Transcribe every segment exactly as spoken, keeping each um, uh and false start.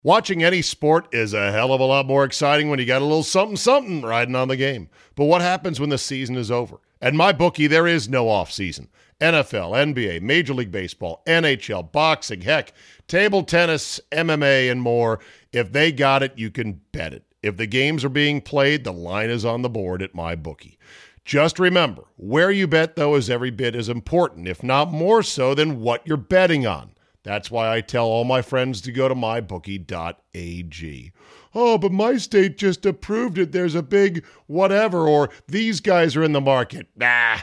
Watching any sport is a hell of a lot more exciting when you got a little something-something riding on the game. But what happens when the season is over? At MyBookie, there is no off-season. N F L, N B A, Major League Baseball, N H L, boxing, heck, table tennis, M M A, and more. If they got it, you can bet it. If the games are being played, the line is on the board at MyBookie. Just remember, where you bet, though, is every bit as important, if not more so, than what you're betting on. That's why I tell all my friends to go to my bookie dot a g. Oh, but my state just approved it. There's a big whatever, or these guys are in the market. Nah,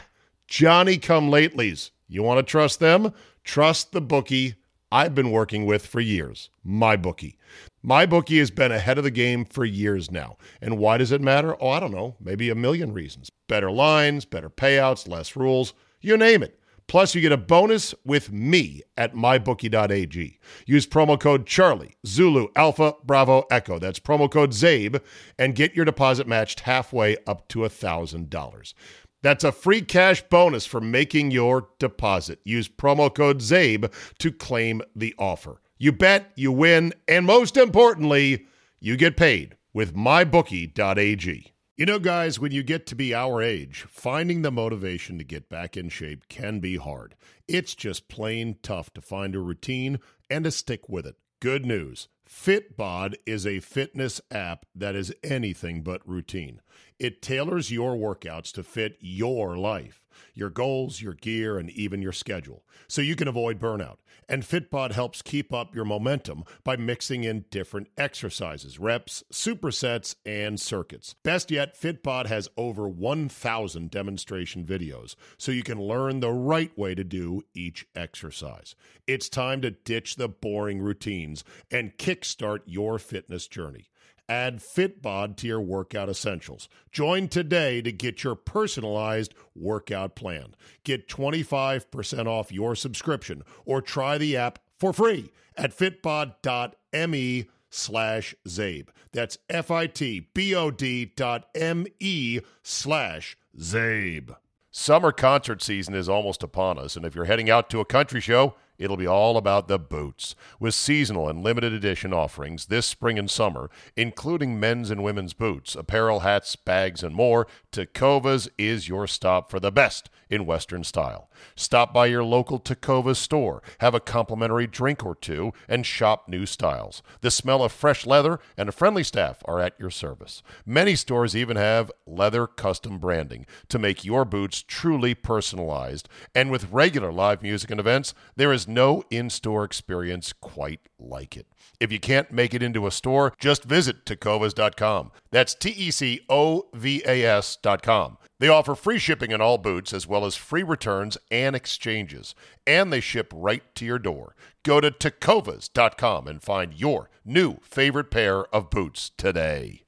Johnny-come-latelys. You want to trust them? Trust the bookie I've been working with for years, MyBookie. MyBookie has been ahead of the game for years now. And why does it matter? Oh, I don't know, maybe a million reasons. Better lines, better payouts, less rules, you name it. Plus, you get a bonus with me at my bookie dot a g. Use promo code Charlie, Zulu, Alpha, Bravo, Echo. That's promo code ZABE, and get your deposit matched halfway up to one thousand dollars. That's a free cash bonus for making your deposit. Use promo code ZABE to claim the offer. You bet, you win, and most importantly, you get paid with my bookie dot a g. You know, guys, when you get to be our age, finding the motivation to get back in shape can be hard. It's just plain tough to find a routine and to stick with it. Good news. Fitbod is a fitness app that is anything but routine. It tailors your workouts to fit your life, your goals, your gear, and even your schedule, so you can avoid burnout. And Fitbod helps keep up your momentum by mixing in different exercises, reps, supersets, and circuits. Best yet, Fitbod has over one thousand demonstration videos, so you can learn the right way to do each exercise. It's time to ditch the boring routines and kickstart your fitness journey. Add Fitbod to your workout essentials. Join today to get your personalized workout plan. Get twenty-five percent off your subscription or try the app for free at fitbod dot me slash Zabe. That's F-I-T-B-O-D dot M-E slash Zabe. Summer concert season is almost upon us, and if you're heading out to a country show, it'll be all about the boots. With seasonal and limited edition offerings this spring and summer, including men's and women's boots, apparel, hats, bags, and more, Tecovas is your stop for the best in Western style. Stop by your local Tecovas store, have a complimentary drink or two, and shop new styles. The smell of fresh leather and a friendly staff are at your service. Many stores even have leather custom branding to make your boots truly personalized. And with regular live music and events, there is no in-store experience quite like it. If you can't make it into a store, just visit tecovas dot com. That's T E C O V A S dot com. They offer free shipping on all boots as well as free returns and exchanges. And they ship right to your door. Go to tecovas dot com and find your new favorite pair of boots today.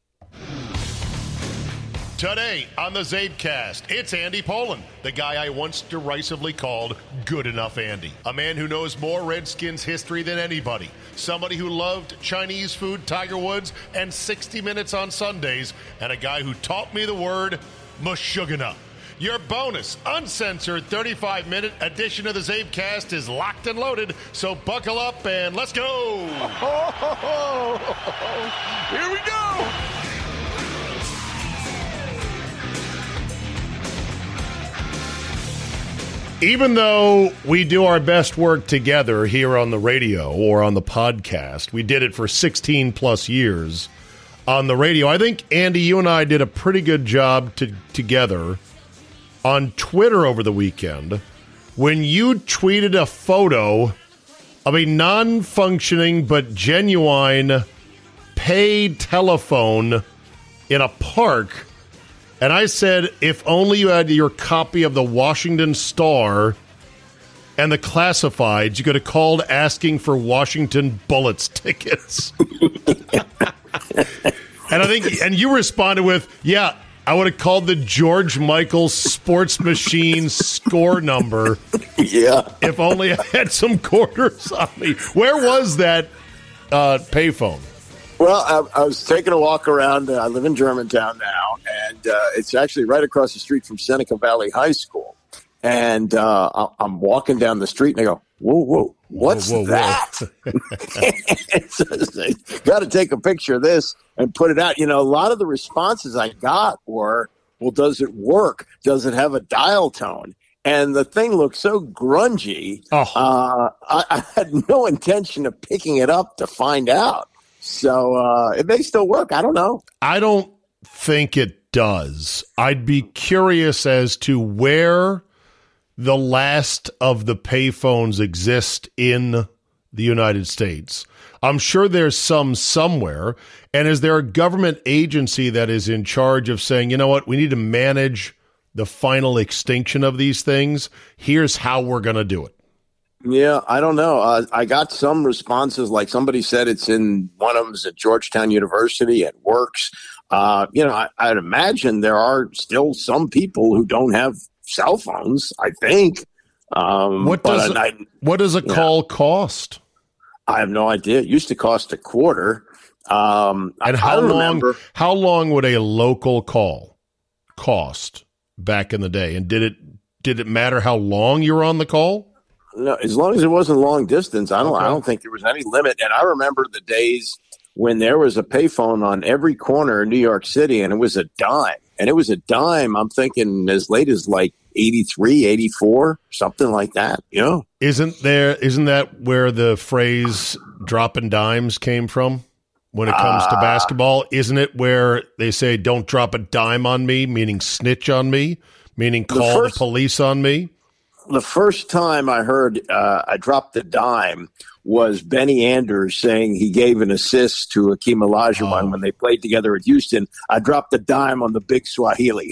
Today on the Zabecast, it's Andy Pollin, the guy I once derisively called Good Enough Andy. A man who knows more Redskins history than anybody. Somebody who loved Chinese food, Tiger Woods, and sixty minutes on Sundays. And a guy who taught me the word Meshuggah. Your bonus, uncensored thirty-five minute edition of the Zabecast is locked and loaded, so buckle up and let's go! Here we go! Even though we do our best work together here on the radio or on the podcast, we did it for sixteen plus years on the radio. I think, Andy, you and I did a pretty good job to, together on Twitter over the weekend when you tweeted a photo of a non-functioning but genuine pay telephone in a park. And I said, if only you had your copy of the Washington Star and the classifieds, you could have called asking for Washington Bullets tickets. And I think, and you responded with, yeah, I would have called the George Michael Sports Machine score number. Yeah. If only I had some quarters on me. Where was that uh, payphone? Well, I, I was taking a walk around. Uh, I live in Germantown now, and uh, it's actually right across the street from Seneca Valley High School. And uh, I'm walking down the street, and I go, whoa, whoa, what's whoa, whoa, that? Got to take a picture of this and put it out. You know, a lot of the responses I got were, well, does it work? Does it have a dial tone? And the thing looked so grungy. Oh. Uh, I, I had no intention of picking it up to find out. So uh, it may still work. I don't know. I don't think it does. I'd be curious as to where the last of the payphones exist in the United States. I'm sure there's some somewhere. And is there a government agency that is in charge of saying, you know what, we need to manage the final extinction of these things? Here's how we're going to do it. Yeah, I don't know. Uh, I got some responses, like somebody said it's in one of them's at Georgetown University. It works. Uh, you know, I, I'd imagine there are still some people who don't have cell phones, I think. Um, what does I, a, what does a call yeah. cost? I have no idea. It used to cost a quarter. Um, and I, how I long? remember. How long would a local call cost back in the day? And did it did it matter how long you were on the call? No, as long as it wasn't long distance. I don't. Okay. I don't think there was any limit. And I remember the days when there was a payphone on every corner in New York City, and it was a dime. And it was a dime. I'm thinking as late as like eighty-three, eighty-four, something like that. You know, isn't there? Isn't that where the phrase "dropping dimes" came from? When it comes uh, to basketball, isn't it where they say "don't drop a dime on me," meaning snitch on me, meaning call the, first, the police on me? The first time I heard uh, I dropped the dime was Benny Anders saying he gave an assist to Hakeem Olajuwon oh. when they played together at Houston. I dropped the dime on the big Swahili.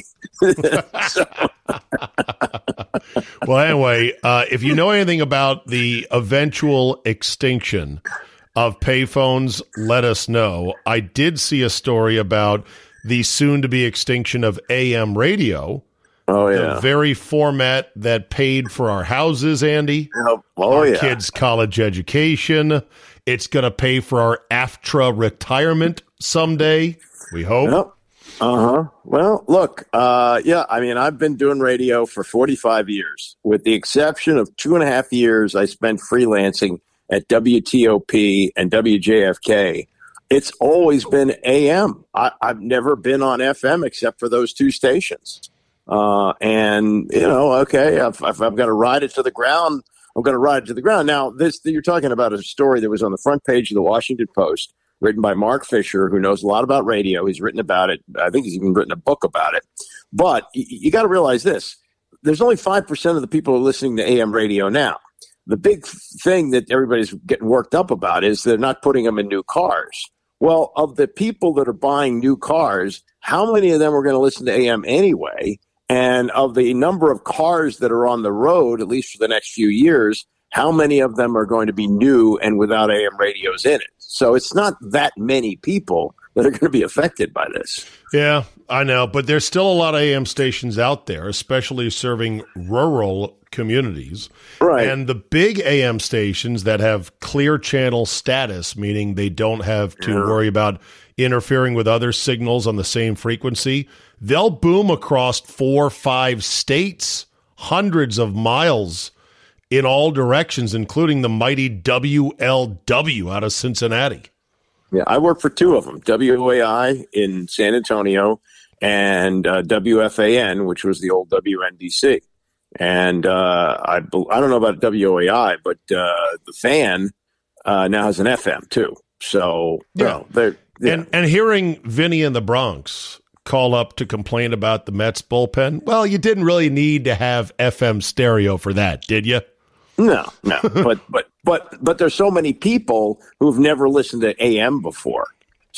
Well, anyway, uh, if you know anything about the eventual extinction of payphones, let us know. I did see a story about the soon-to-be extinction of A M radio. Oh, yeah. The very format that paid for our houses, Andy. Oh, oh our yeah. kids' college education. It's going to pay for our AFTRA retirement someday, we hope. Yep. Uh-huh. Well, look, uh, yeah, I mean, I've been doing radio for forty-five years, with the exception of two and a half years I spent freelancing at W T O P and W J F K. It's always been A M. I, I've never been on F M except for those two stations. Uh, and, you know, okay, if, if I've got to ride it to the ground, I'm going to ride it to the ground. Now, this you're talking about a story that was on the front page of the Washington Post, written by Mark Fisher, who knows a lot about radio. He's written about it. I think he's even written a book about it. But you, you got to realize this. There's only five percent of the people who are listening to A M radio now. The big thing that everybody's getting worked up about is they're not putting them in new cars. Well, of the people that are buying new cars, how many of them are going to listen to A M anyway? And of the number of cars that are on the road, at least for the next few years, how many of them are going to be new and without A M radios in it? So it's not that many people that are going to be affected by this. Yeah, I know. But there's still a lot of A M stations out there, especially serving rural communities. Right. And the big A M stations that have clear channel status, meaning they don't have to yeah. worry about interfering with other signals on the same frequency, they'll boom across four, five states, hundreds of miles in all directions, including the mighty W L W out of Cincinnati. Yeah, I work for two of them, W O A I in San Antonio and uh, W F A N, which was the old W N D C. And uh, I, I don't know about W O A I, but uh, the fan uh, now has an F M too. So, yeah. You know, they're, yeah. And, and hearing Vinny in the Bronx call up to complain about the Mets bullpen, well, you didn't really need to have F M stereo for that, did you? No, no. but but but but there's so many people who've never listened to A M before.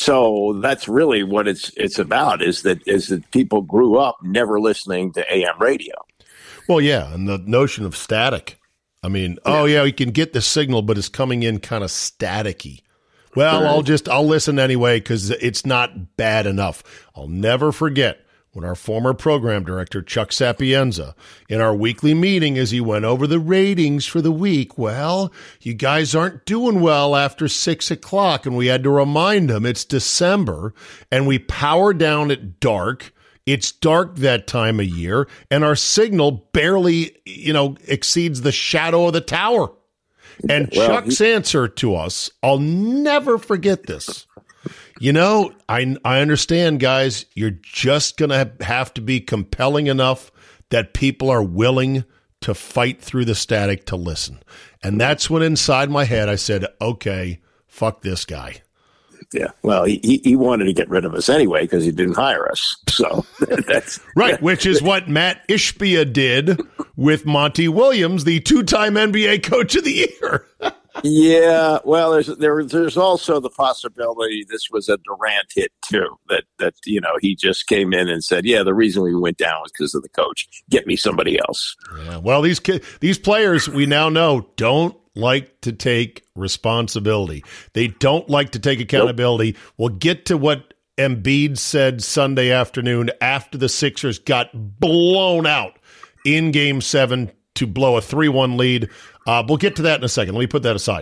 So that's really what it's it's about, is that is that people grew up never listening to A M radio. Well, yeah, and the notion of static. I mean, yeah. oh yeah, we can get the signal, but it's coming in kind of staticky. Well, right. I'll just I'll listen anyway because it's not bad enough. I'll never forget when our former program director, Chuck Sapienza, in our weekly meeting as he went over the ratings for the week, well, you guys aren't doing well after six o'clock, and we had to remind him it's December, and we power down at dark. It's dark that time of year, and our signal barely, you know, exceeds the shadow of the tower. And well, Chuck's he- answer to us, I'll never forget this. You know, I, I understand, guys, you're just going to have to be compelling enough that people are willing to fight through the static to listen. And that's when inside my head I said, okay, fuck this guy. Yeah, well, he, he wanted to get rid of us anyway because he didn't hire us. So that's right, yeah. Which is what Matt Ishbia did with Monty Williams, the two-time N B A Coach of the Year. Yeah, well, there's there, there's also the possibility this was a Durant hit too. That that you know he just came in and said, yeah, the reason we went down was because of the coach. Get me somebody else. Yeah, well, these ki- these players we now know don't like to take responsibility. They don't like to take accountability. Nope. We'll get to what Embiid said Sunday afternoon after the Sixers got blown out in Game Seven to blow a three one lead. Uh, we'll get to that in a second. Let me put that aside.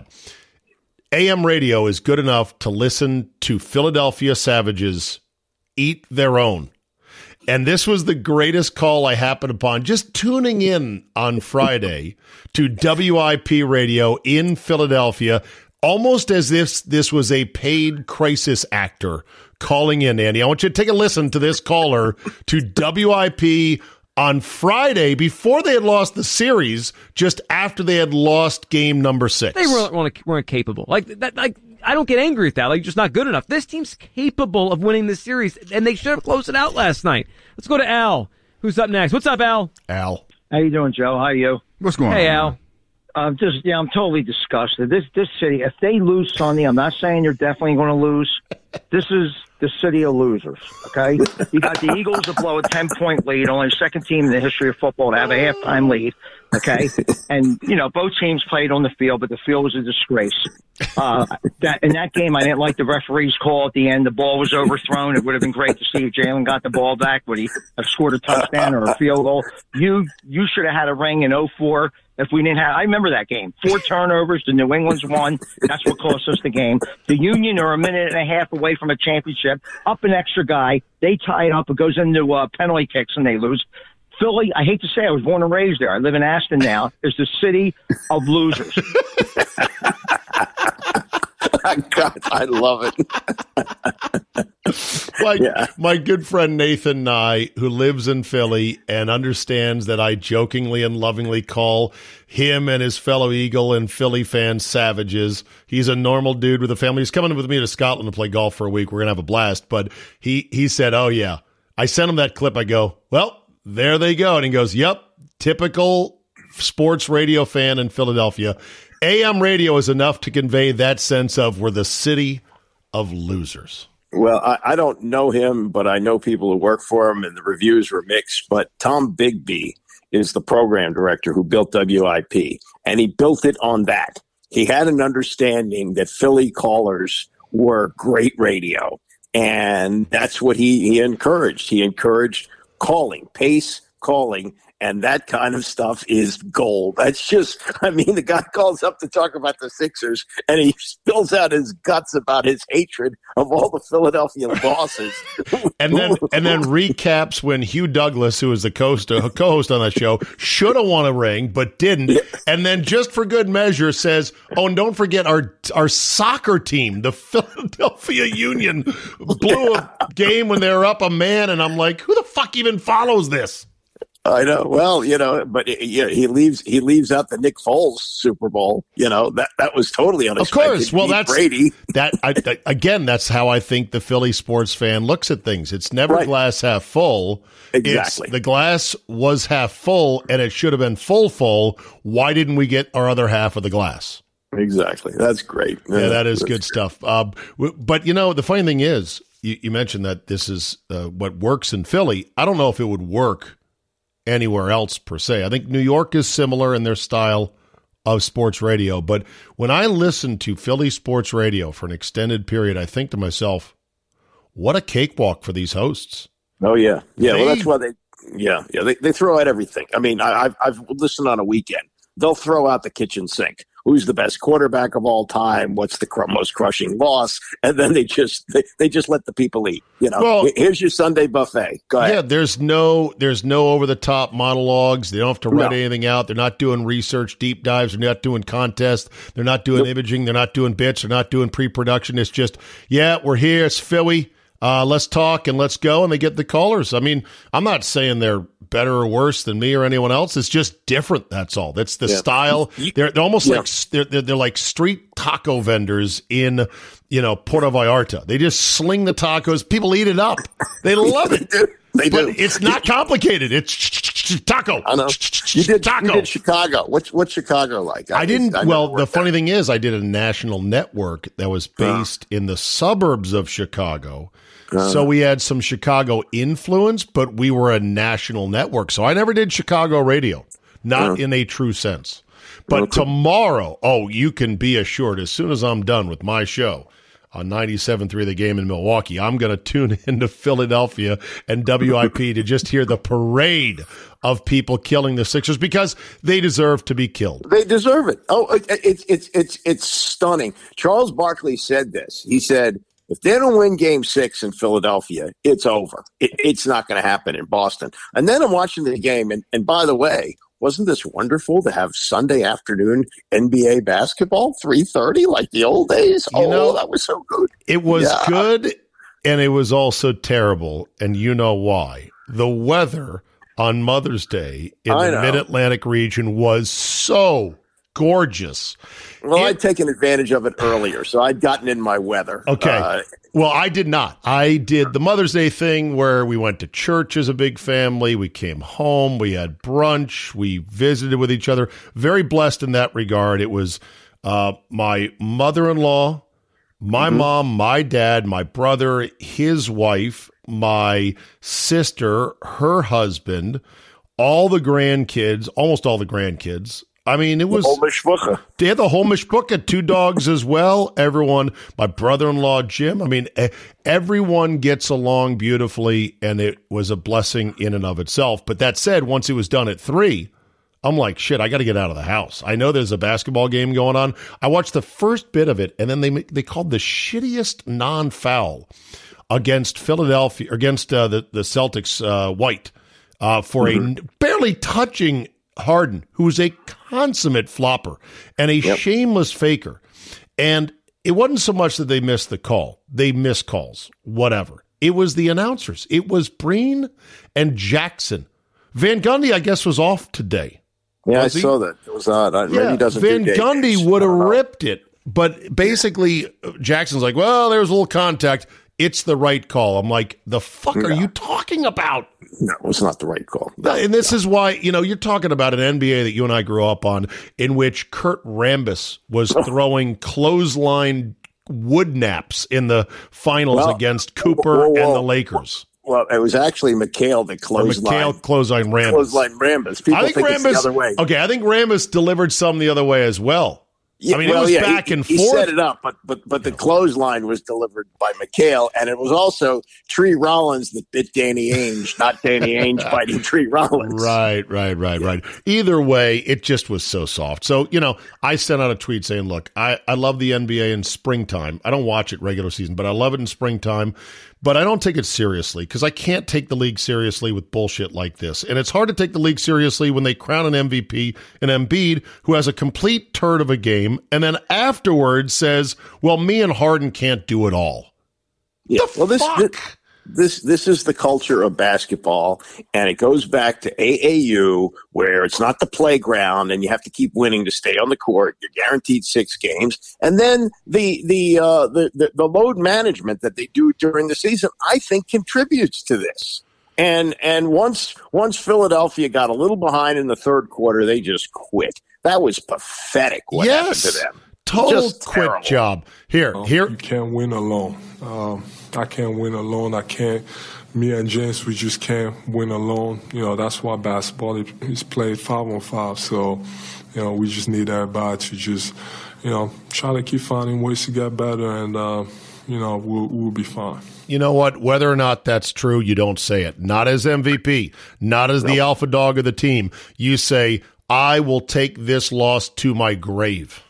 A M radio is good enough to listen to Philadelphia Savages eat their own. And this was the greatest call I happened upon just tuning in on Friday to W I P radio in Philadelphia, almost as if this was a paid crisis actor calling in, Andy. I want you to take a listen to this caller to W I P on Friday before they had lost the series, just after they had lost game number six. They weren't, weren't capable. Like that, like I don't get angry at that. Like, just not good enough. This team's capable of winning the series, and they should have closed it out last night. Let's go to Al, who's up next. What's up, Al? Al. How you doing, Joe? How are you? What's going hey, on? Hey, Al. Uh, just yeah, I'm totally disgusted. This this city, if they lose Sunday, I'm not saying they're definitely going to lose. This is the city of losers. Okay, you got the Eagles to blow a ten point lead, only the second team in the history of football to have a halftime lead. Okay, and you know both teams played on the field, but the field was a disgrace. Uh, that in that game, I didn't like the referee's call at the end. The ball was overthrown. It would have been great to see if Jalen got the ball back. Would he have scored a touchdown or a field goal? You you should have had a ring in oh four. If we didn't have, I remember that game. Four turnovers, the New England's won. That's what cost us the game. The Union are a minute and a half away from a championship. Up an extra guy. They tie it up. It goes into uh, penalty kicks and they lose. Philly, I hate to say, I was born and raised there. I live in Aston now. Is the city of losers. God, I love it. my, yeah. my good friend Nathan Nye, who lives in Philly and understands that I jokingly and lovingly call him and his fellow Eagle and Philly fans savages. He's a normal dude with a family. He's coming with me to Scotland to play golf for a week. We're going to have a blast. But he, he said, oh, yeah. I sent him that clip. I go, well, there they go. And he goes, yep, typical sports radio fan in Philadelphia. A M radio is enough to convey that sense of we're the city of losers. Well, I, I don't know him, but I know people who work for him, and the reviews were mixed. But Tom Bigby is the program director who built W I P, and he built it on that. He had an understanding that Philly callers were great radio, and that's what he, he encouraged. He encouraged calling, pace calling, and that kind of stuff is gold. That's just, I mean, the guy calls up to talk about the Sixers, and he spills out his guts about his hatred of all the Philadelphia bosses. and then and then recaps when Hugh Douglas, who is the co-host, uh, co-host on that show, should have won a ring, but didn't. Yeah. And then just for good measure says, oh, and don't forget our our soccer team, the Philadelphia Union, blew a game when they were up a man, and I'm like, who the fuck even follows this? I know. Well, you know, but he, he leaves he leaves out the Nick Foles Super Bowl. You know, that that was totally unexpected. Of course. Well, that's Brady. That I, I, again, that's how I think the Philly sports fan looks at things. It's never right. glass half full. Exactly. It's, the glass was half full, and it should have been full full. Why didn't we get our other half of the glass? Exactly. That's great. Yeah, yeah that is good stuff. Um, but, you know, the funny thing is, you, you mentioned that this is uh, what works in Philly. I don't know if it would work anywhere else per se. I think New York is similar in their style of sports radio. But when I listen to Philly sports radio for an extended period, I think to myself, what a cakewalk for these hosts. Oh, yeah. Yeah, they, well, that's why they yeah, yeah, they, they throw out everything. I mean, I, I've, I've listened on a weekend. They'll throw out the kitchen sink. who's the best quarterback of all time, what's the cr- most crushing loss, and then they just they, they just let the people eat. You know, well, here's your Sunday buffet. Go ahead. Yeah, there's no there's no over the top monologues. They don't have to write No. anything out. They're not doing research deep dives. They're not doing contests. They're not doing Nope. imaging. They're not doing bits. They're not doing pre-production. It's just, yeah, we're here. It's Philly. Uh, let's talk and let's go. And they get the callers. I mean, I'm not saying they're better or worse than me or anyone else. It's just different. That's all. That's the Yeah. style. They're, they're almost Yeah. like they're, they're they're like street taco vendors in, you know, Puerto Vallarta. They just sling the tacos. People eat it up. They love it. They But do. it's not complicated. It's taco. I know. You did, taco. you did Chicago. What's what's Chicago like? I didn't. I well, never the worked funny there. thing is, I did a national network that was based in the suburbs of Chicago. Uh. So we had some Chicago influence, but we were a national network. So I never did Chicago radio, not Uh. in a true sense. But Okay. tomorrow, oh, you can be assured, as soon as I'm done with my show on ninety-seven point three The Game in Milwaukee, I'm going to tune into Philadelphia and W I P to just hear the parade of people killing the Sixers because they deserve to be killed. They deserve it. Oh, it- it's it's it's it's stunning. Charles Barkley said this. He said, if they don't win Game Six in Philadelphia, it's over. It, it's not going to happen in Boston. And then I'm watching the game, and, and by the way, wasn't this wonderful to have Sunday afternoon N B A basketball, three thirty, like the old days? You oh, know, that was so good. It was Yeah. good, and it was also terrible, and you know why. The weather on Mother's Day in I the know. Mid-Atlantic region was so gorgeous. Well, It- I'd taken advantage of it earlier, so I'd gotten in my weather. Okay. Uh, Well, I did not. I did the Mother's Day thing where we went to church as a big family. We came home. We had brunch. We visited with each other. Very blessed in that regard. It was uh, my mother-in-law, my Mm-hmm. mom, my dad, my brother, his wife, my sister, her husband, all the grandkids, almost all the grandkids. I mean, it was Old Mishpucha. they had the whole mishpucha, two dogs as well. Everyone, my brother-in-law, Jim. I mean, e- everyone gets along beautifully, and it was a blessing in and of itself. But that said, once it was done at three, I'm like, shit, I got to get out of the house. I know there's a basketball game going on. I watched the first bit of it, and then they they called the shittiest non-foul against Philadelphia, against uh, the, the Celtics, uh, White, uh, for a barely touching Harden, who is a consummate flopper and a Yep. shameless faker. And it wasn't so much that they missed the call. They missed calls, whatever. It was the announcers. It was Breen and Jackson. Van Gundy, I guess, was off today. Yeah, Was I he? saw that. It was odd. I- Maybe Yeah, he doesn't Van do day Gundy games. would have I don't know. ripped it. But basically, Jackson's like, well, there's a little contact. It's the right call. I'm like, the fuck are you talking about? No, it was not the right call. And this is why, you know, you're talking about an N B A that you and I grew up on in which Kurt Rambis was throwing clothesline wood naps in the finals Well, against Cooper whoa, whoa, and the whoa. Lakers. Well, it was actually McHale that Or closed McHale line. clothesline Rambis. Clothesline Rambus. People I think, think, Rambis, it's the other way. okay, I think Rambis delivered some the other way as well. Yeah, I mean, well, it was yeah, back he, and he forth. set it up, but but but the clothesline was delivered by McHale, and it was also Tree Rollins that bit Danny Ainge, not Danny Ainge biting Tree Rollins. Right, right, right, right. Either way, it just was so soft. So, you know, I sent out a tweet saying, look, I, I love the N B A in springtime. I don't watch it regular season, but I love it in springtime. But I don't take it seriously because I can't take the league seriously with bullshit like this. And it's hard to take the league seriously when they crown an M V P, an Embiid, who has a complete turd of a game, and then afterwards says, well, me and Harden can't do it all. Yeah. The well, this, fuck? this this this is the culture of basketball, and it goes back to A A U, where it's not the playground, and you have to keep winning to stay on the court. You're guaranteed six games, and then the the uh, the, the the load management that they do during the season, I think, contributes to this. And and once once Philadelphia got a little behind in the third quarter, they just quit. That was pathetic. What Yes. happened to them? Total Just quick terrible. job. Here, Um, here. You can't win alone. Um, I can't win alone. I can't. Me and James, we just can't win alone. You know, that's why basketball is played five on five. So, you know, we just need everybody to just, you know, try to keep finding ways to get better, and uh, you know, we'll, we'll be fine. You know what? Whether or not that's true, you don't say it. Not as M V P, not as the alpha dog of the team. You say, I will take this loss to my grave.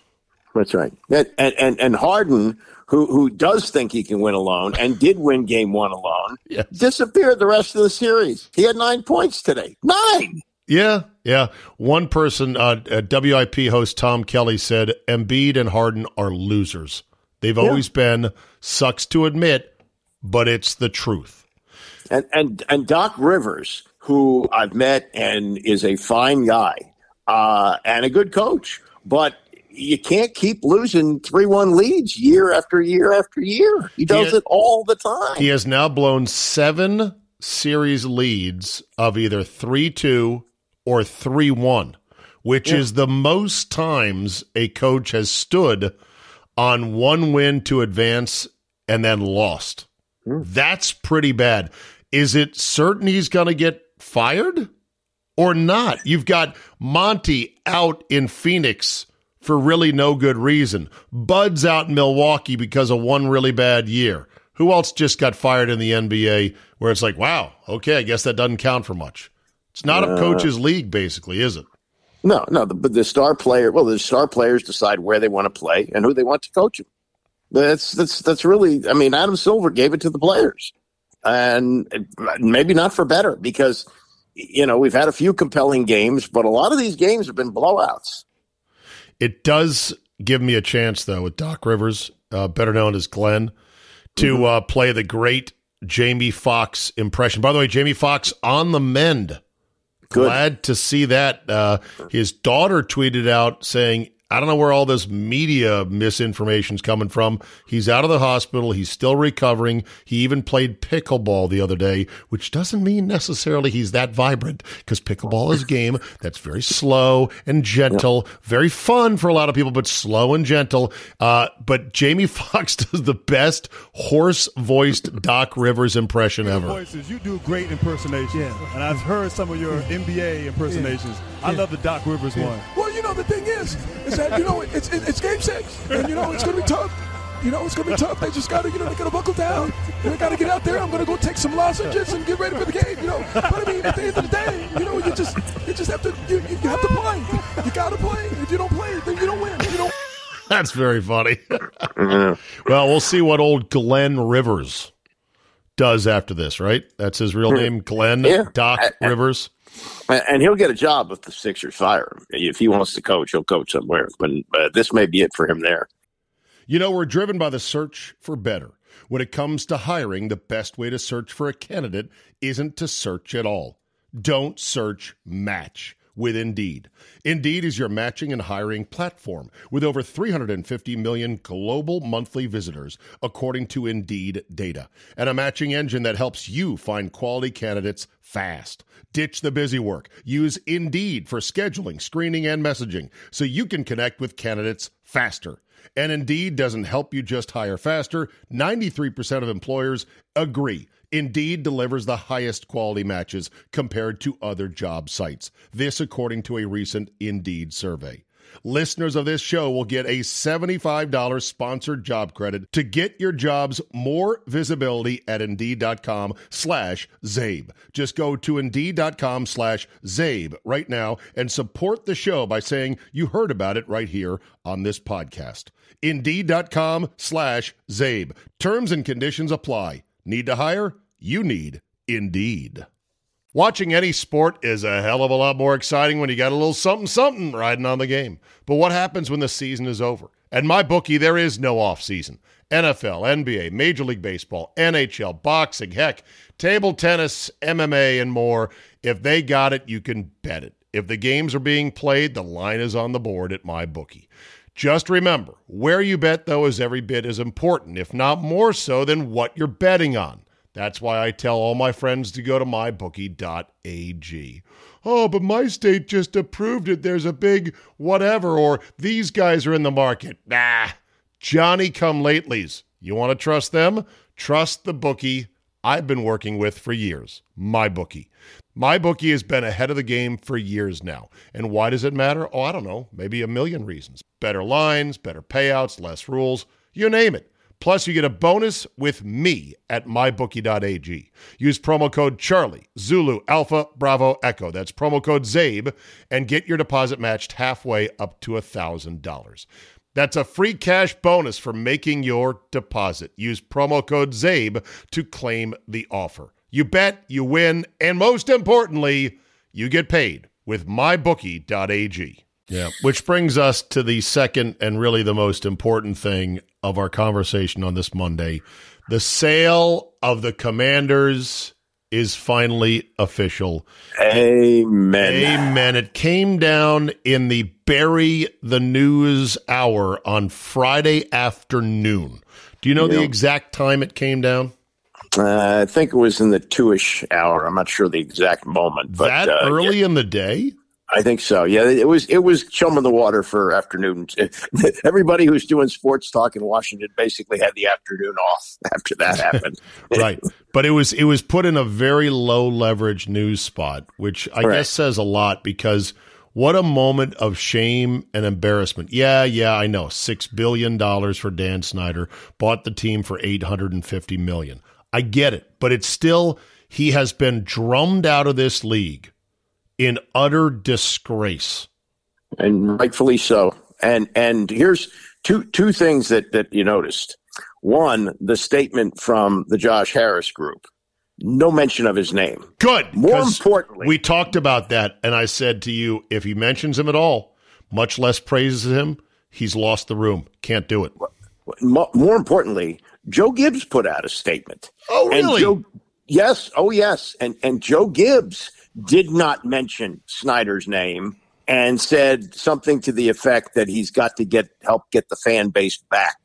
That's right. And and and Harden, who who does think he can win alone and did win game one alone, yes. disappeared the rest of the series. He had nine points today. Nine. Yeah, yeah. One person, uh, W I P host Tom Kelly said, Embiid and Harden are losers. They've Yeah. always been. Sucks to admit, but it's the truth. And and and Doc Rivers, who I've met and is a fine guy uh, and a good coach, but you can't keep losing three one leads year after year after year. He does He- it all the time. He has now blown seven series leads of either three two or three one, which Yeah. is the most times a coach has stood on one win to advance and then lost. Hmm. That's pretty bad. Is it certain he's going to get fired or not? You've got Monty out in Phoenix for really no good reason. Bud's out in Milwaukee because of one really bad year. Who else just got fired in the N B A where it's like, wow, okay, I guess that doesn't count for much. It's not a coach's league, basically, is it? No, no, the, but the star player, well, the star players decide where they want to play and who they want to coach them. That's that's that's really, I mean, Adam Silver gave it to the players, and maybe not for better because, you know, we've had a few compelling games, but a lot of these games have been blowouts. It does give me a chance, though, with Doc Rivers, uh, better known as Glenn, to mm-hmm. uh, play the great Jamie Foxx impression. By the way, Jamie Foxx on the mend. Good. Glad to see that. Uh, his daughter tweeted out saying, I don't know where all this media misinformation is coming from. He's out of the hospital. He's still recovering. He even played pickleball the other day, which doesn't mean necessarily he's that vibrant because pickleball is a game that's very slow and gentle, yep. very fun for a lot of people, but slow and gentle. Uh, but Jamie Foxx does the best hoarse-voiced Doc Rivers impression ever. Voices, you do great impersonation, yeah. and I've heard some of your N B A impersonations. Yeah. I love the Doc Rivers yeah. one. Well, you know, the thing is, is that, you know, it's it's game six, and, you know, it's going to be tough. You know, it's going to be tough. They just got to, you know, they got to buckle down. They got to get out there. I'm going to go take some lozenges and get ready for the game, you know. But, I mean, at the end of the day, you know, you just you just have to, you, you have to play. You got to play. If you don't play, then you don't win. You don't. That's very funny. Well, we'll see what old Glenn Rivers does after this, right? That's his real name, Glenn yeah. Doc I, I, Rivers. And he'll get a job if the Sixers fire him. If he wants to coach, he'll coach somewhere. But, but this may be it for him there. You know, we're driven by the search for better. When it comes to hiring, the best way to search for a candidate isn't to search at all. Don't search, match with Indeed. Indeed is your matching and hiring platform with over three hundred fifty million global monthly visitors, according to Indeed data, and a matching engine that helps you find quality candidates fast. Ditch the busy work. Use Indeed for scheduling, screening, and messaging so you can connect with candidates faster. And Indeed doesn't help you just hire faster. ninety-three percent of employers agree. Indeed delivers the highest quality matches compared to other job sites. This according to a recent Indeed survey. Listeners of this show will get a seventy-five dollars sponsored job credit to get your jobs more visibility at Indeed.com slash Zabe. Just go to Indeed.com slash Zabe right now and support the show by saying you heard about it right here on this podcast. Indeed.com slash Zabe. Terms and conditions apply. Need to hire? You need Indeed. Watching any sport is a hell of a lot more exciting when you got a little something-something riding on the game. But what happens when the season is over? At MyBookie, there is no off-season. N F L, N B A, Major League Baseball, N H L, boxing, heck, table tennis, M M A, and more. If they got it, you can bet it. If the games are being played, the line is on the board at MyBookie. Just remember, where you bet, though, is every bit as important, if not more so, than what you're betting on. That's why I tell all my friends to go to my bookie dot a g. Oh, but my state just approved it. There's a big whatever, or these guys are in the market. Nah, Johnny-come-latelys. You want to trust them? Trust the bookie I've been working with for years, MyBookie. MyBookie has been ahead of the game for years now. And why does it matter? Oh, I don't know, maybe a million reasons. Better lines, better payouts, less rules, you name it. Plus, you get a bonus with me at my bookie dot a g. Use promo code Charlie, Zulu, Alpha, Bravo, Echo. That's promo code ZABE, and get your deposit matched halfway up to one thousand dollars. That's a free cash bonus for making your deposit. Use promo code ZABE to claim the offer. You bet, you win, and most importantly, you get paid with my bookie dot a g. Yeah, which brings us to the second and really the most important thing of our conversation on this Monday. The sale of the Commanders is finally official. Amen. Amen. It came down in the Bury the News hour on Friday afternoon. Do you know yeah. the exact time it came down? Uh, I think it was in the two-ish hour. I'm not sure the exact moment. But, that uh, early yeah. in the day? I think so. Yeah, it was it was chum in the water for afternoon. Everybody who's doing sports talk in Washington basically had the afternoon off after that happened. Right. But it was it was put in a very low leverage news spot, which I right. guess says a lot because what a moment of shame and embarrassment. Yeah, yeah, I know. six billion dollars for Dan Snyder, bought the team for eight hundred fifty million dollars. I get it, but it's still, he has been drummed out of this league in utter disgrace. And rightfully so. And and here's two two things that, that you noticed. One, the statement from the Josh Harris group. No mention of his name. Good. More importantly. We talked about that, and I said to you, if he mentions him at all, much less praises him, he's lost the room. Can't do it. More importantly, Joe Gibbs put out a statement. Oh, really? And Joe, yes. Oh, yes. And and Joe Gibbs did not mention Snyder's name and said something to the effect that he's got to get help get the fan base back.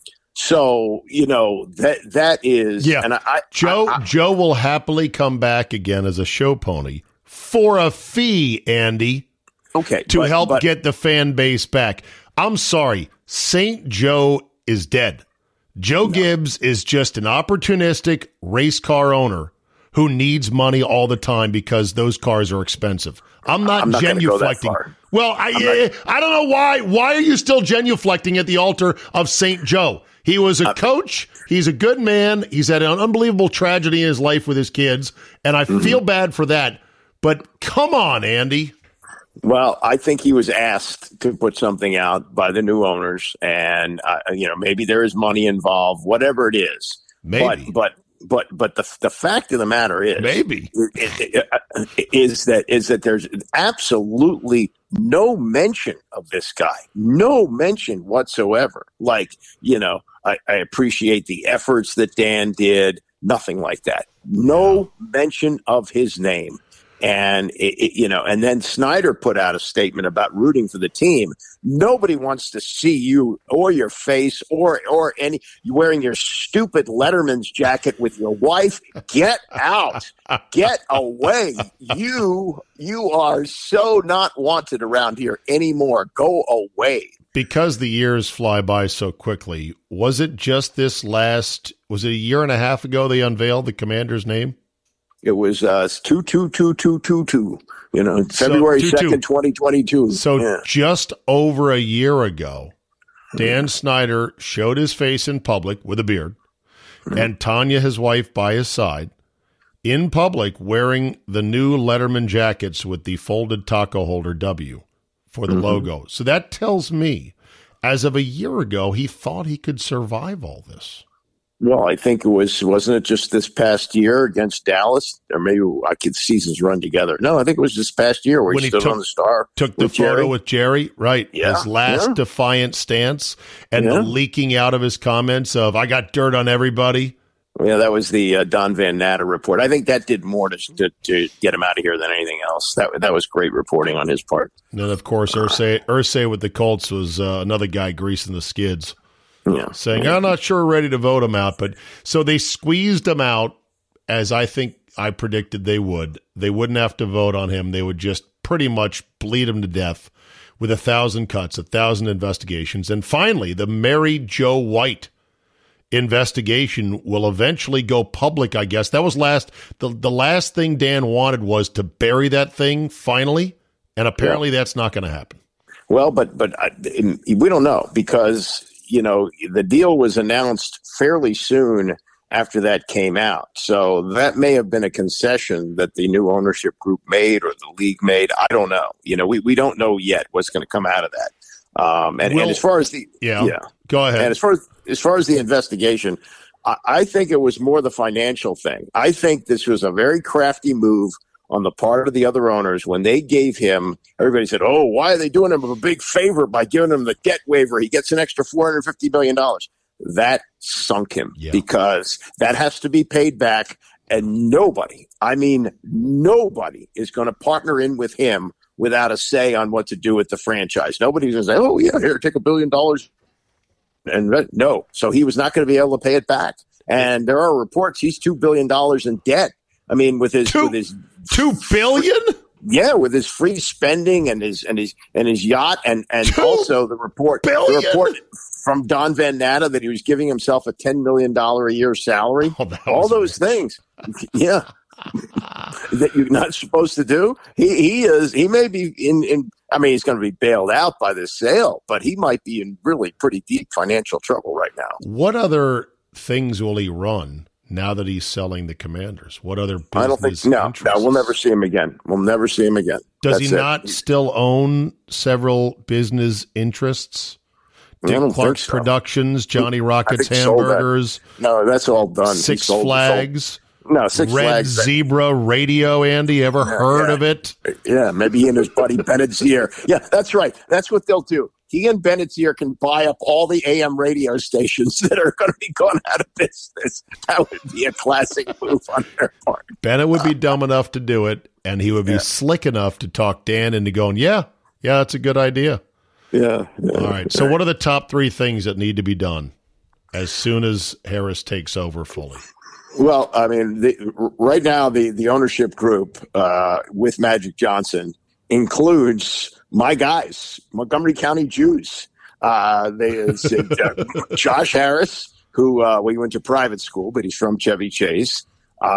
So, you know, that that is yeah. And I, I, Joe I, I, Joe will happily come back again as a show pony for a fee, Andy. Okay. To but, help but, get the fan base back. I'm sorry, Saint Joe is dead. Joe no. Gibbs is just an opportunistic race car owner who needs money all the time because those cars are expensive. I'm not, I'm not genuflecting. Well, I not, I don't know why. Why are you still genuflecting at the altar of Saint Joe? He was a uh, coach. He's a good man. He's had an unbelievable tragedy in his life with his kids, and I mm-hmm. feel bad for that. But come on, Andy. Well, I think he was asked to put something out by the new owners, and uh, you know, maybe there is money involved, whatever it is. Maybe, but but but, but the the fact of the matter is, maybe it, it, is that is that there's absolutely no mention of this guy, no mention whatsoever. Like, you know, I, I appreciate the efforts that Dan did, nothing like that. No mention of his name. And, it, it, you know, and then Snyder put out a statement about rooting for the team. Nobody wants to see you or your face or or any you wearing your stupid Letterman's jacket with your wife. Get out. Get away. You you are so not wanted around here anymore. Go away. Because the years fly by so quickly, was it just this last, was it a year and a half ago they unveiled the Commander's name? It was uh, two two two two two two. You know, February second, twenty twenty two. So yeah. just over a year ago, Dan Snyder showed his face in public with a beard, mm-hmm. and Tanya, his wife, by his side, in public, wearing the new Letterman jackets with the folded taco holder W for the mm-hmm. logo. So that tells me, as of a year ago, he thought he could survive all this. Well, I think it was, wasn't it just this past year against Dallas? Or maybe I could seasons run together. No, I think it was this past year where when he stood took, on the star. Took the with photo Jerry. with Jerry, right. Yeah, his last yeah. defiant stance and yeah. the leaking out of his comments of, I got dirt on everybody. Yeah, that was the uh, Don Van Natta report. I think that did more to, to to get him out of here than anything else. That that was great reporting on his part. And then, of course, Irsay, Irsay with the Colts was uh, another guy greasing the skids. Yeah. Saying, I'm not sure we're ready to vote him out. But so they squeezed him out, as I think I predicted they would. They wouldn't have to vote on him. They would just pretty much bleed him to death with a thousand cuts, a thousand investigations. And finally, the Mary Jo White investigation will eventually go public, I guess. That was last. The, the last thing Dan wanted was to bury that thing finally. And apparently yeah. that's not going to happen. Well, but, but I, we don't know because, you know, the deal was announced fairly soon after that came out. So that may have been a concession that the new ownership group made or the league made. I don't know. You know, we, we don't know yet what's going to come out of that. Um, and, Will, and as far as the yeah, yeah, go ahead. And as far as as far as the investigation, I, I think it was more the financial thing. I think this was a very crafty move on the part of the other owners when they gave him. Everybody said, "Oh, why are they doing him a big favor by giving him the debt waiver? He gets an extra four hundred fifty million dollars." That sunk him yeah. because that has to be paid back. And nobody, I mean, nobody is going to partner in with him without a say on what to do with the franchise. Nobody's going to say, oh, yeah, here, take a billion dollars. And no, so he was not going to be able to pay it back. And there are reports he's two billion dollars in debt. I mean, with his, two, with his two billion? Yeah, with his free spending and his and his and his yacht, and and two also the report, billion? the report from Don Van Natta that he was giving himself a ten million dollar a year salary. Oh, all those rich. things, yeah, that you're not supposed to do. He he is. He may be in in. I mean, he's going to be bailed out by this sale, but he might be in really pretty deep financial trouble right now. What other things will he run now that he's selling the Commanders? What other business I don't think no, interests? no, we'll never see him again. We'll never see him again. Does That's he it. not still own several business interests? Dick Clark's so. Productions, Johnny Rocket's he sold that. Hamburgers. No, that's all done. Six He sold- Flags. sold- No, Six Red Flags. Zebra Radio, Andy. Ever heard yeah. of it? Yeah, maybe he and his buddy Bennett Zier. Yeah, that's right. That's what they'll do. He and Bennett Zier can buy up all the A M radio stations that are going to be going out of business. That would be a classic move on their part. Bennett would be dumb enough to do it, and he would be Yeah. slick enough to talk Dan into going, yeah, yeah, that's a good idea. Yeah. yeah. All right. So what are the top three things that need to be done as soon as Harris takes over fully? Well, I mean, the, right now the, the ownership group uh, with Magic Johnson includes my guys, Montgomery County Jews. Uh, they uh, Josh Harris, who uh, we went to private school, but he's from Chevy Chase.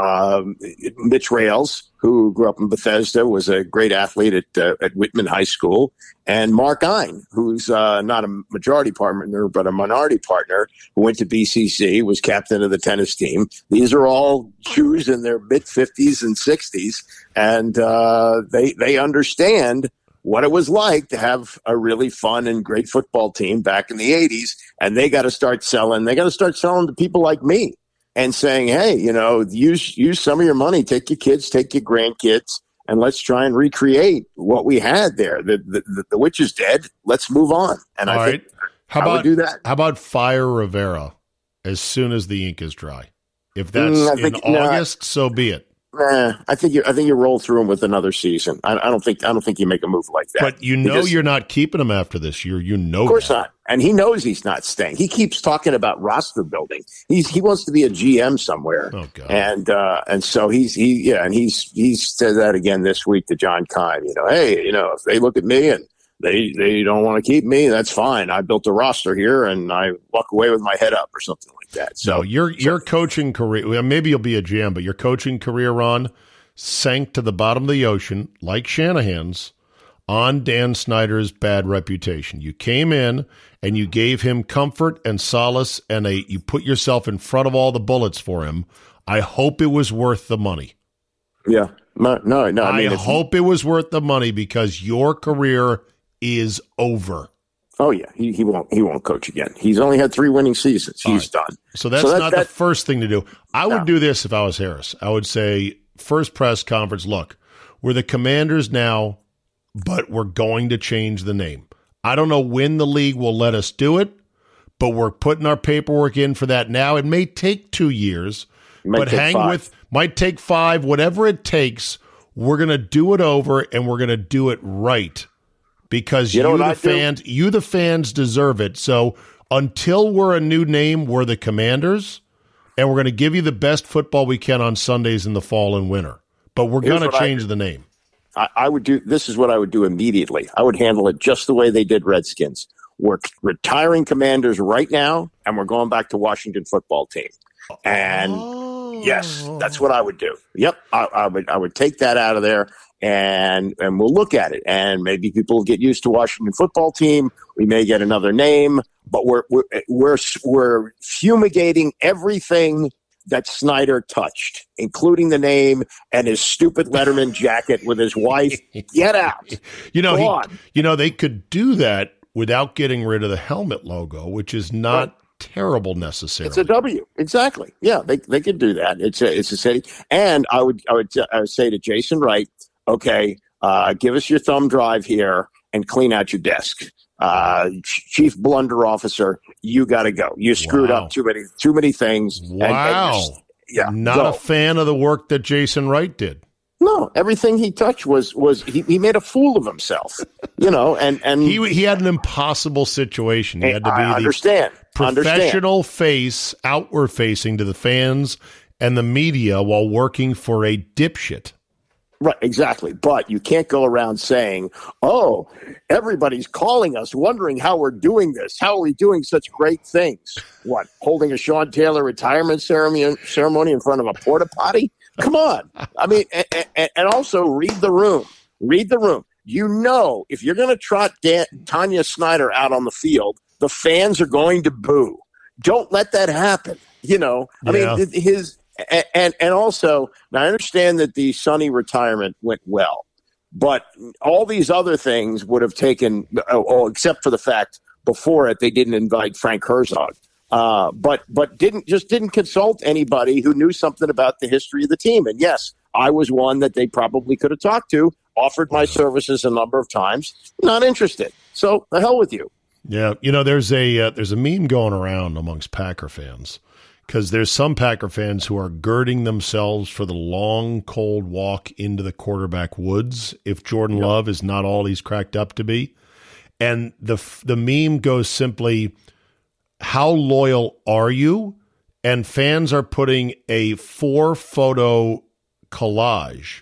Um, Mitch Rales, who grew up in Bethesda, was a great athlete at uh, at Whitman High School, and Mark Ein, who's uh, not a majority partner but a minority partner, who went to B C C, was captain of the tennis team. These are all Jews in their mid fifties and sixties, and uh, they they understand what it was like to have a really fun and great football team back in the eighties, and they got to start selling. They got to start selling to people like me. And saying, hey, you know, use use some of your money, take your kids, take your grandkids, and let's try and recreate what we had there. The the, the, the witch is dead. Let's move on. And All I right. think How I about would do that. How about fire Rivera as soon as the ink is dry? If that's Mm, I in think- no, I- August, so be it. Eh, I think you I think you roll through him with another season. I, I don't think I don't think you make a move like that. But you know Because- you're not keeping him after this year. You know Of course that. not. And he knows he's not staying. He keeps talking about roster building. He's he wants to be a G M somewhere. Oh, God. And uh, and so he's he yeah, and he's he's said that again this week to John Kime. You know, hey, you know, if they look at me and they they don't want to keep me, that's fine. I built a roster here and I walk away with my head up or something like that. So So your your coaching career, well, maybe you'll be a G M, but your coaching career, Ron, sank to the bottom of the ocean like Shanahan's on Dan Snyder's bad reputation. You came in and you gave him comfort and solace, and a you put yourself in front of all the bullets for him. I hope it was worth the money. yeah, no, no, no. I I, mean, if- hope it was worth the money because your career is over. oh yeah, he, he won't he won't coach again. He's only had three winning seasons. All He's right. done. So that's So that- not the that- first thing to do. I would No. do this if I was Harris. I would say, first press conference, look, we're the Commanders now, but we're going to change the name. I don't know when the league will let us do it, but we're putting our paperwork in for that now. It may take two years, Might but take hang five. with, might take five, whatever it takes. We're going to do it over, and we're going to do it right because You you, know what the I do? fans, you the fans deserve it. So until we're a new name, we're the Commanders, and we're going to give you the best football we can on Sundays in the fall and winter. But we're Here's going to what I change do. the name. I, I would do this is what I would do immediately. I would handle it just the way they did Redskins. We're retiring Commanders right now, and we're going back to Washington football team. And yes, that's what I would do. Yep, I, I would. I would take that out of there, and and we'll look at it. And maybe people will get used to Washington football team. We may get another name, but we're we're we're, we're fumigating everything that Snyder touched, including the name and his stupid Letterman jacket with his wife. Get out. You know, Go he, on. you know, they could do that without getting rid of the helmet logo, which is not right. terrible necessarily. It's a W. Exactly. Yeah, they they could do that. It's a it's a city. And I would I would I would say to Jason Wright, okay, uh, give us your thumb drive here and clean out your desk. Uh, chief blunder officer, you got to go. You screwed wow. up too many too many things. Wow. And, and yeah. Not go. a fan of the work that Jason Wright did. No, everything he touched was was he, he made a fool of himself, you know, and, and he he had an impossible situation. He had to be I understand. the professional understand. face, outward facing to the fans and the media while working for a dipshit. Right, exactly. But you can't go around saying, "Oh, everybody's calling us, wondering how we're doing this. How are we doing such great things?" What, holding a Sean Taylor retirement ceremony ceremony in front of a porta potty? Come on. I mean, and, and also read the room. Read the room. You know, if you're going to trot Dan, Tanya Snyder out on the field, the fans are going to boo. Don't let that happen. You know, I yeah. mean, his and and also, now I understand that the Sonny retirement went well, but all these other things would have taken, oh, except for the fact before it they didn't invite Frank Herzog. Uh, but but didn't just didn't consult anybody who knew something about the history of the team. And yes, I was one that they probably could have talked to, offered my services a number of times, not interested. So the hell with you. Yeah, you know, there's a uh, there's a meme going around amongst Packer fans because there's some Packer fans who are girding themselves for the long, cold walk into the quarterback woods if Jordan yep. Love is not all he's cracked up to be. And the the meme goes simply, how loyal are you? And fans are putting a four-photo collage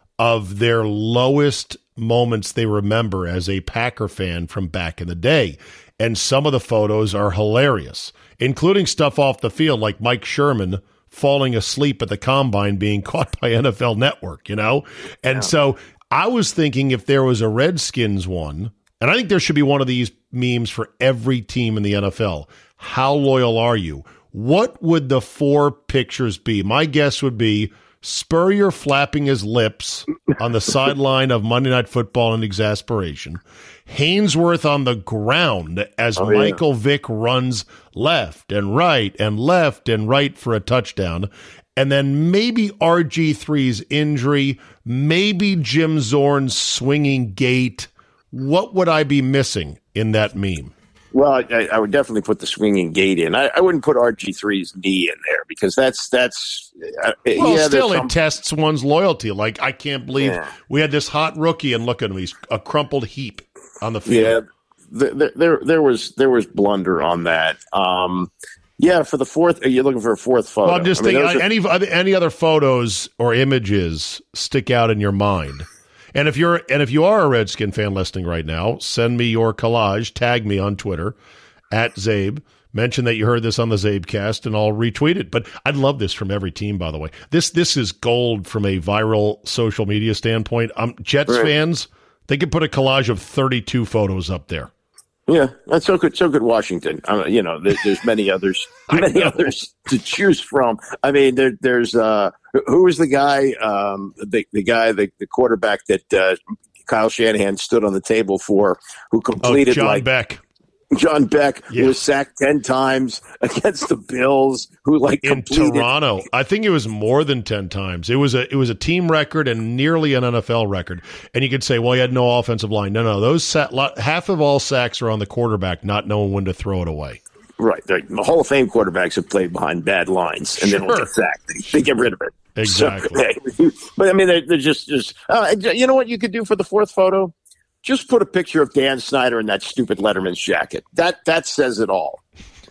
of their lowest moments they remember as a Packer fan from back in the day. And some of the photos are hilarious, including stuff off the field like Mike Sherman falling asleep at the combine being caught by N F L Network, you know? And yeah. so I was thinking if there was a Redskins one, and I think there should be one of these memes for every team in the N F L. How loyal are you? What would the four pictures be? My guess would be Spurrier flapping his lips on the sideline of Monday Night Football in exasperation, Hainsworth on the ground as oh, Michael yeah. Vick runs left and right and left and right for a touchdown, and then maybe R G three's injury, maybe Jim Zorn's swinging gait. What would I be missing in that meme? Well, I, I would definitely put the swinging gait in. I, I wouldn't put R G three's knee in there because that's that's. Uh, well, yeah, still, some... it tests one's loyalty. Like I can't believe yeah. we had this hot rookie, and look at him, he's a crumpled heap on the field. Yeah, there there, there was there was blunder on that. Um, yeah, for the fourth, you're looking for a fourth photo. Well, I'm just I mean, thinking, are... any any other photos or images stick out in your mind? And if you're and if you are a Redskin fan listening right now, send me your collage, tag me on Twitter at Zabe. Mention that you heard this on the Zabecast, and I'll retweet it. But I'd love this from every team, by the way. This this is gold from a viral social media standpoint. Um, Jets right. fans, they could put a collage of thirty-two photos up there. Yeah, that's so good. So good, Washington. Uh, you know, there, there's many others, many others to choose from. I mean, there, there's uh, who was the guy, um, the the guy, the, the quarterback that uh, Kyle Shanahan stood on the table for, who completed oh, John like Beck. John Beck yeah. was sacked ten times against the Bills, who like in completed. Toronto. I think it was more than ten times. It was a it was a team record and nearly an N F L record. And you could say, well, he had no offensive line. No, no, those sa- half of all sacks are on the quarterback, not knowing when to throw it away. Right, right. The Hall of Fame quarterbacks have played behind bad lines, and sure. they don't get sacked. They, they get rid of it. Exactly. So, but I mean, they're, they're just just. Uh, you know what you could do for the fourth photo? Just put a picture of Dan Snyder in that stupid Letterman's jacket. That that says it all.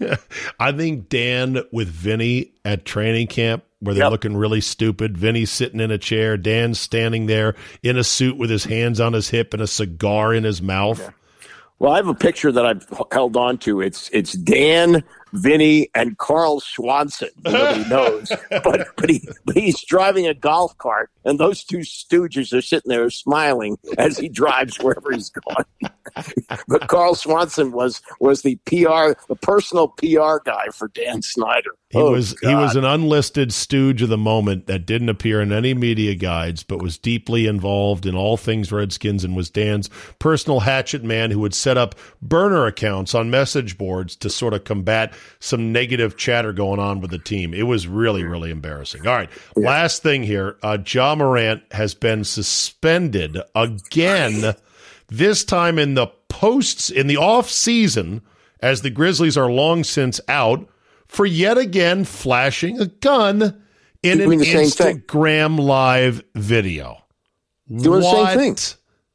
I think Dan with Vinny at training camp, where they're yep. looking really stupid. Vinny's sitting in a chair. Dan's standing there in a suit with his hands on his hip and a cigar in his mouth. Okay. Well, I have a picture that I've held on to. It's it's Dan Vinny and Carl Swanson. Nobody knows, but but, he, but he's driving a golf cart, and those two stooges are sitting there smiling as he drives wherever he's going. But Carl Swanson was was the P R, the personal P R guy for Dan Snyder. He oh, was God. he was an unlisted stooge of the moment that didn't appear in any media guides, but was deeply involved in all things Redskins and was Dan's personal hatchet man who would set up burner accounts on message boards to sort of combat some negative chatter going on with the team. It was really, really embarrassing. All right, yeah. Last thing here. Uh, Ja Morant has been suspended again, this time in the posts, in the off season, as the Grizzlies are long since out, for yet again flashing a gun in Doing an the same thing. Instagram live video. Doing what the same thing.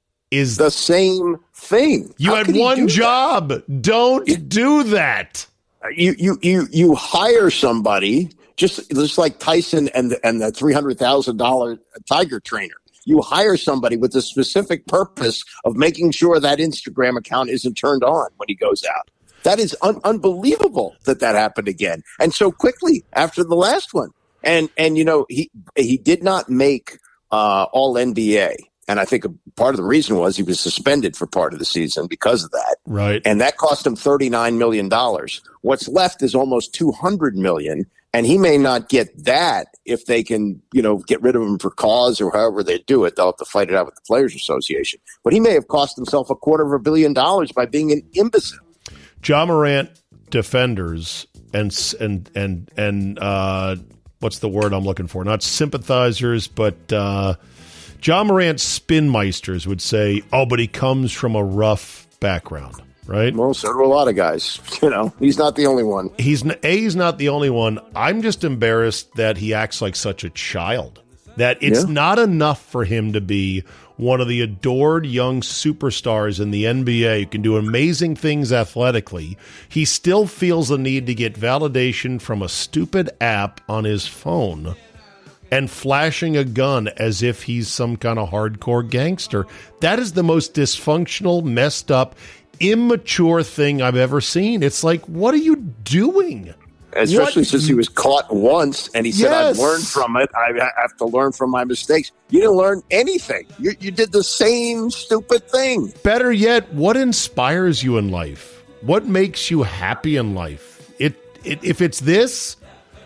Is the same thing? You How had could he one do job. That? Don't it, do that. You you you you hire somebody just just like Tyson and the, and the three hundred thousand dollar Tiger trainer. You hire somebody with the specific purpose of making sure that Instagram account isn't turned on when he goes out. That is un- unbelievable that that happened again, and so quickly after the last one. And and you know he he did not make uh, All N B A, and I think a part of the reason was he was suspended for part of the season because of that. Right, and that cost him thirty-nine million dollars. What's left is almost two hundred million dollars, and he may not get that if they can, you know, get rid of him for cause or however they do it. They'll have to fight it out with the Players Association. But he may have cost himself a quarter of a billion dollars by being an imbecile. Ja Morant defenders and and and and uh, what's the word I'm looking for? Not sympathizers, but uh, Ja Morant spinmeisters would say, "Oh, but he comes from a rough background." Right? Well, so do a lot of guys. You know, he's not the only one. He's a. He's not the only one. I'm just embarrassed that he acts like such a child. That it's yeah. not enough for him to be one of the adored young superstars in the N B A who can do amazing things athletically. He still feels the need to get validation from a stupid app on his phone and flashing a gun as if he's some kind of hardcore gangster. That is the most dysfunctional, messed up, immature thing I've ever seen. It's like, what are you doing? Especially what? since he was caught once and he said, yes. I've learned from it. I have to learn from my mistakes. You didn't learn anything. You, you did the same stupid thing. Better yet, what inspires you in life? What makes you happy in life? It, it if it's this,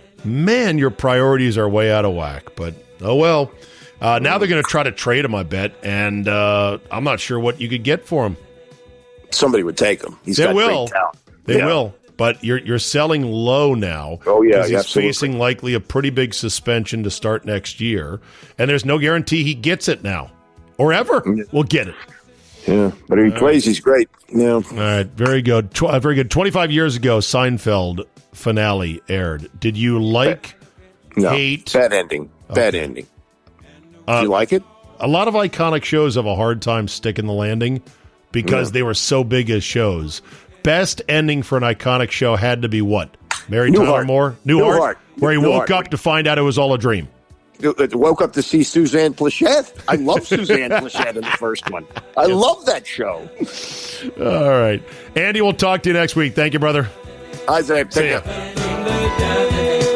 man, your priorities are way out of whack. But, oh well. Uh, now they're going to try to trade him, I bet, and uh, I'm not sure what you could get for him. Somebody would take him. He's they got will. great talent. They yeah. will. But you're you're selling low now. Oh yeah, because he's absolutely. facing likely a pretty big suspension to start next year, and there's no guarantee he gets it now or ever. Yeah. We'll get it. Yeah, but if he All plays, right. he's great. Yeah. All right, very good. Tw- very good. twenty-five years ago, Seinfeld finale aired. Did you like? No, hate? bad ending. Bad Okay. ending. Uh, Did you like it? A lot of iconic shows have a hard time sticking the landing because Yeah. they were so big as shows. Best ending for an iconic show had to be what? Mary Newhart. Tyler Moore? Newhart? Newhart. Where he woke Newhart. up to find out it was all a dream. It woke up to see Suzanne Plachette. I love Suzanne Plachette in the first one. I love that show. All right. Andy, we'll talk to you next week. Thank you, brother. Isaiah, See take ya. care.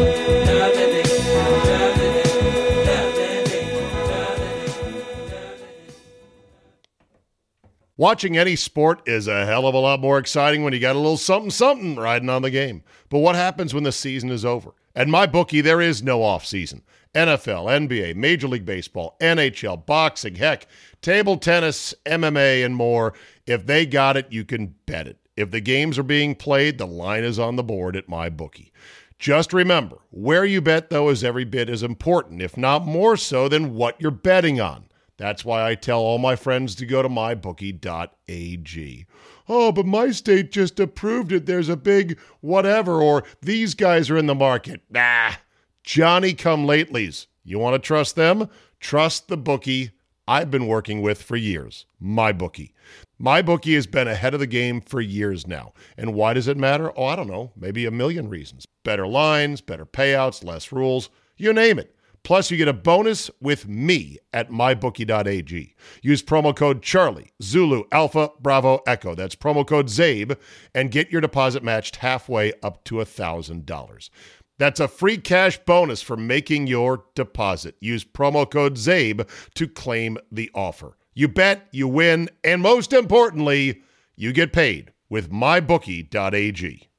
Watching any sport is a hell of a lot more exciting when you got a little something something riding on the game. But what happens when the season is over? At MyBookie, there is no off season. N F L, N B A, Major League Baseball, N H L, boxing, heck, table tennis, M M A, and more. If they got it, you can bet it. If the games are being played, the line is on the board at MyBookie. Just remember, where you bet, though, is every bit as important, if not more so, than what you're betting on. That's why I tell all my friends to go to my bookie dot a g. Oh, but my state just approved it. There's a big whatever, or these guys are in the market. Nah, Johnny-come-latelys. You want to trust them? Trust the bookie I've been working with for years, MyBookie. MyBookie has been ahead of the game for years now. And why does it matter? Oh, I don't know. Maybe a million reasons. Better lines, better payouts, less rules. You name it. Plus, you get a bonus with me at my bookie dot a g. Use promo code Charlie, Zulu, Alpha, Bravo, Echo. That's promo code ZABE, and get your deposit matched halfway up to one thousand dollars. That's a free cash bonus for making your deposit. Use promo code ZABE to claim the offer. You bet, you win, and most importantly, you get paid with my bookie dot a g.